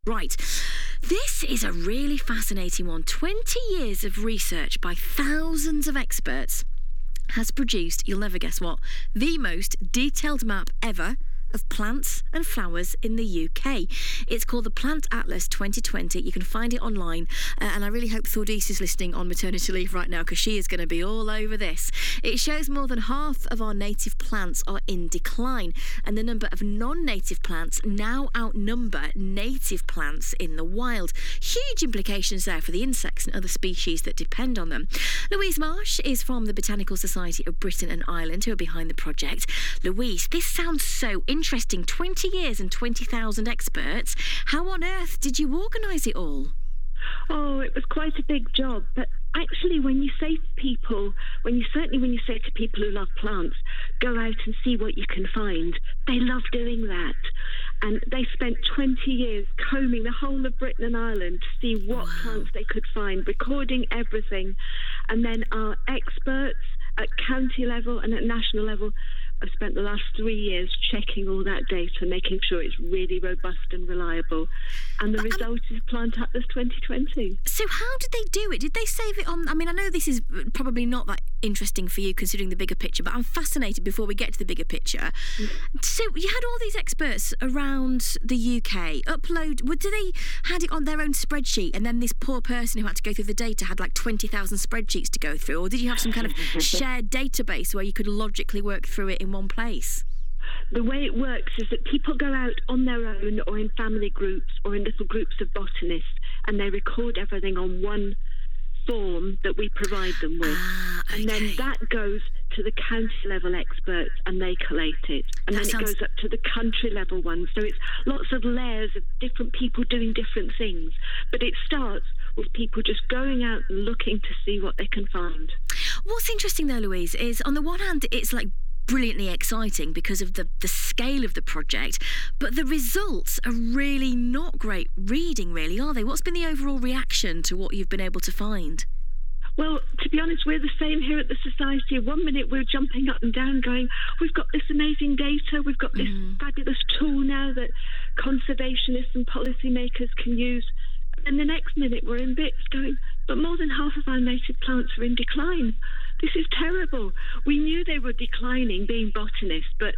Right. This is a really fascinating one. 20 years of research by thousands of experts has produced, you'll never guess what, the most detailed map ever of plants and flowers in the UK. It's called the Plant Atlas 2020. You can find it online, and I really hope Thordis is listening on maternity leave right now, because she is going to be all over this. It shows more than half of our native plants are in decline, and the number of non-native plants now outnumber native plants in the wild. Huge implications there for the insects and other species that depend on them. Louise Marsh is from the Botanical Society of Britain and Ireland, who are behind the project. Louise, this sounds so interesting. 20 years and 20,000 experts. How on earth did you organise it all? Oh, it was quite a big job. But actually, when you say to people who love plants, go out and see what you can find, they love doing that. And they spent 20 years combing the whole of Britain and Ireland to see what plants they could find, recording everything. And then our experts at county level and at national level I've spent the last 3 years checking all that data, making sure it's really robust and reliable. And the result is Plant Atlas 2020. So how did they do it? Did they save it on... I mean, I know this is probably not that interesting for you considering the bigger picture, but I'm fascinated before we get to the bigger picture. So you had all these experts around the UK did they had it on their own spreadsheet, and then this poor person who had to go through the data had like 20,000 spreadsheets to go through? Or did you have some kind of shared database where you could logically work through it in one place? The way it works is that people go out on their own or in family groups or in little groups of botanists, and they record everything on one form that we provide them with. Okay. And then that goes to the county level experts and they collate it. And then it goes up to the country level ones. So it's lots of layers of different people doing different things. But it starts with people just going out and looking to see what they can find. What's interesting though, Louise, is on the one hand, it's like brilliantly exciting because of the scale of the project, but the results are really not great reading, really, are they? What's been the overall reaction to what you've been able to find? Well, to be honest, we're the same here at the Society. 1 minute we're jumping up and down going, we've got this amazing data, we've got this fabulous tool now that conservationists and policymakers can use. And the next minute we're in bits going, but more than half of our native plants are in decline. This is terrible. We knew they were declining, being botanists, but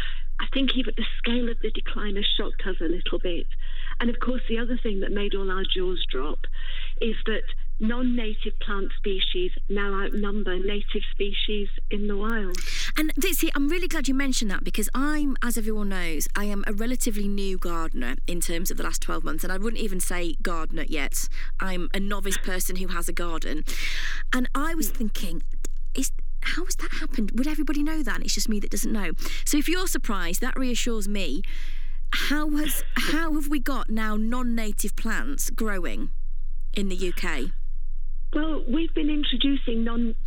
I think even the scale of the decline has shocked us a little bit. And of course, the other thing that made all our jaws drop is that non-native plant species now outnumber native species in the wild. And see, I'm really glad you mentioned that, because I'm, as everyone knows, I am a relatively new gardener in terms of the last 12 months, and I wouldn't even say gardener yet. I'm a novice person who has a garden. And I was thinking, how has that happened? Would everybody know that? And it's just me that doesn't know. So if you're surprised, that reassures me. How have we got now non-native plants growing in the UK? Well, we've been introducing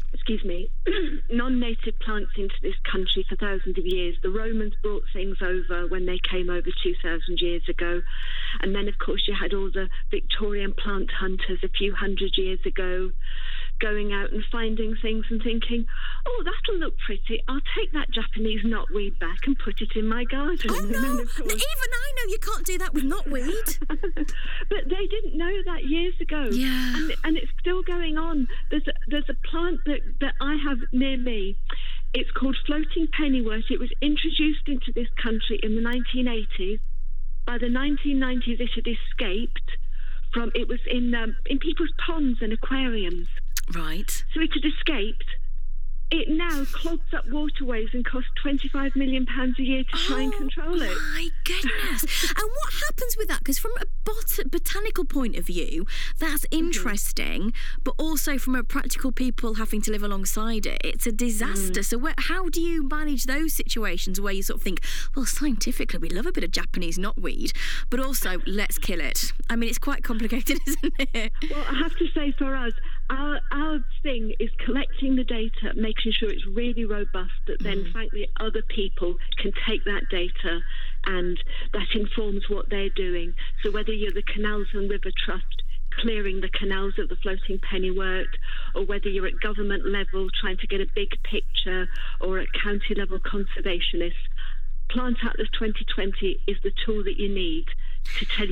non-native plants into this country for thousands of years. The Romans brought things over when they came over 2,000 years ago. And then, of course, you had all the Victorian plant hunters a few hundred years ago going out and finding things and thinking, oh, that'll look pretty. I'll take that Japanese knotweed back and put it in my garden. Oh, no. Even I know you can't do that with knotweed. But they didn't know that years ago. Yeah. And it's still going on. There's a plant that I have near me. It's called floating pennywort. It was introduced into this country in the 1980s. By the 1990s, it had escaped from. It was in people's ponds and aquariums. Right. So it had escaped. It now clogs up waterways and costs £25 million a year to try and control it. Oh, my goodness. And what happens with that? Because from a botanical point of view, that's interesting, but also from a practical people having to live alongside it, it's a disaster. So how do you manage those situations where you sort of think, well, scientifically, we love a bit of Japanese knotweed, but also let's kill it? I mean, it's quite complicated, isn't it? Well, I have to say for us, our thing is collecting the data, making sure it's really robust, that then, frankly, other people can take that data and that informs what they're doing. So whether you're the Canals and River Trust clearing the canals of the floating pennywort, or whether you're at government level trying to get a big picture, or at county level conservationists, Plant Atlas 2020 is the tool that you need to tell you what's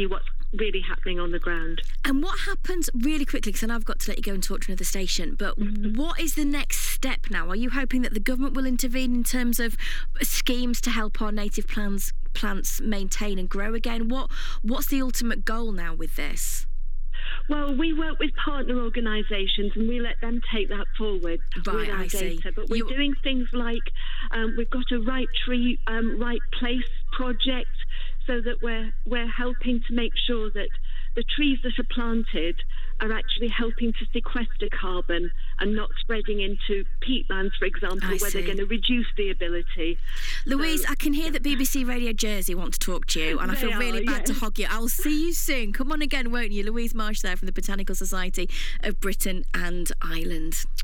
really happening on the ground. And what happens really quickly, because I know I've got to let you go and talk to another station, but what is the next step now? Are you hoping that the government will intervene in terms of schemes to help our native plants maintain and grow again? What's the ultimate goal now with this? Well, we work with partner organisations and we let them take that forward with our data. But we're doing things like we've got a Right Tree, Right Place project, so that we're helping to make sure that the trees that are planted are actually helping to sequester carbon and not spreading into peatlands, for example, where they're going to reduce the ability. Louise, I can hear that BBC Radio Jersey want to talk to you, and I feel really bad to hog you. I'll see you soon. Come on again, won't you? Louise Marsh there from the Botanical Society of Britain and Ireland.